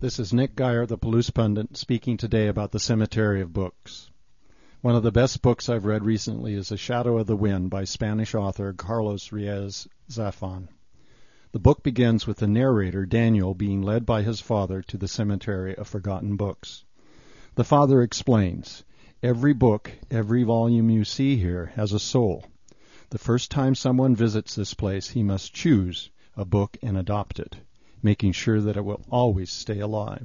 This is Nick Geyer, the Palouse Pundit, speaking today about the Cemetery of Books. One of the best books I've read recently is A Shadow of the Wind by Spanish author Carlos Ruiz Zafón. The book begins with the narrator, Daniel, being led by his father to the Cemetery of Forgotten Books. The father explains, "Every book, every volume you see here has a soul. The first time someone visits this place, he must choose a book and adopt it, making sure that it will always stay alive."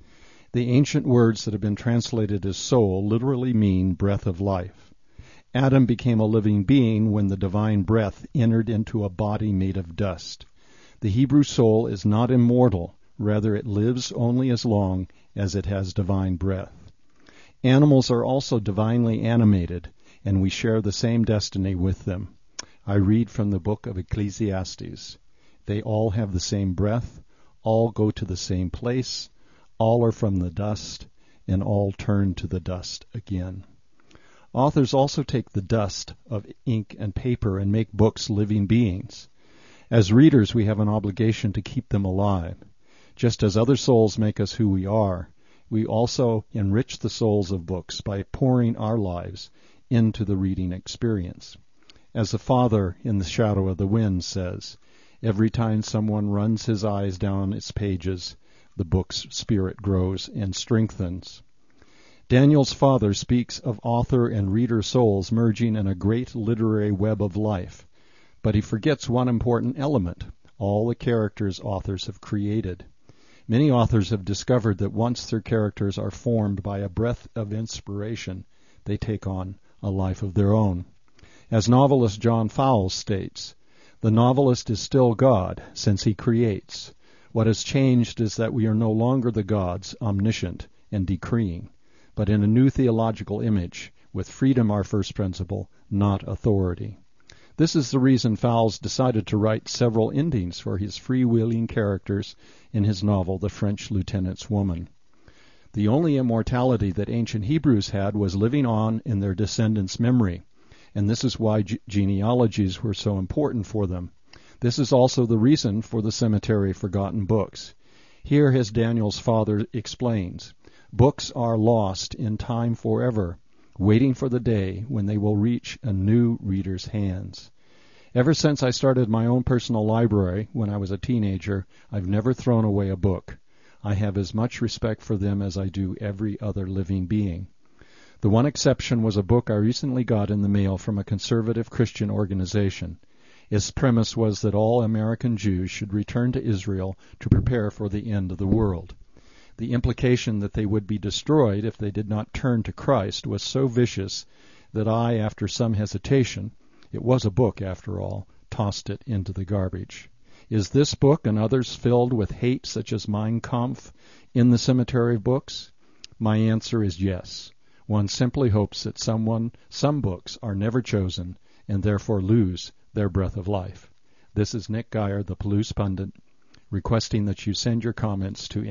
The ancient words that have been translated as soul literally mean breath of life. Adam became a living being when the divine breath entered into a body made of dust. The Hebrew soul is not immortal, rather it lives only as long as it has divine breath. Animals are also divinely animated, and we share the same destiny with them. I read from the book of Ecclesiastes. They all have the same breath, all go to the same place, all are from the dust, and all turn to the dust again. Authors also take the dust of ink and paper and make books living beings. As readers, we have an obligation to keep them alive. Just as other souls make us who we are, we also enrich the souls of books by pouring our lives into the reading experience. As the father in The Shadow of the Wind says, every time someone runs his eyes down its pages, the book's spirit grows and strengthens. Daniel's father speaks of author and reader souls merging in a great literary web of life, but he forgets one important element, all the characters authors have created. Many authors have discovered that once their characters are formed by a breath of inspiration, they take on a life of their own. As novelist John Fowles states, "The novelist is still God, since he creates. What has changed is that we are no longer the gods, omniscient and decreeing, but in a new theological image, with freedom our first principle, not authority." This is the reason Fowles decided to write several endings for his freewheeling characters in his novel The French Lieutenant's Woman. The only immortality that ancient Hebrews had was living on in their descendants' memory, and this is why genealogies were so important for them. This is also the reason for the Cemetery of Forgotten Books. Here, as Daniel's father explains, books are lost in time forever, waiting for the day when they will reach a new reader's hands. Ever since I started my own personal library when I was a teenager, I've never thrown away a book. I have as much respect for them as I do every other living being. The one exception was a book I recently got in the mail from a conservative Christian organization. Its premise was that all American Jews should return to Israel to prepare for the end of the world. The implication that they would be destroyed if they did not turn to Christ was so vicious that I, after some hesitation, it was a book after all, tossed it into the garbage. Is this book and others filled with hate such as Mein Kampf in the Cemetery of Books? My answer is yes. One simply hopes that some books are never chosen and therefore lose their breath of life. This is Nick Geyer, the Palouse Pundit, requesting that you send your comments to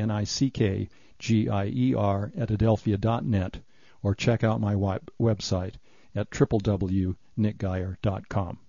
nickgeyer@adelphia.net or check out my website at www.nickgeyer.com.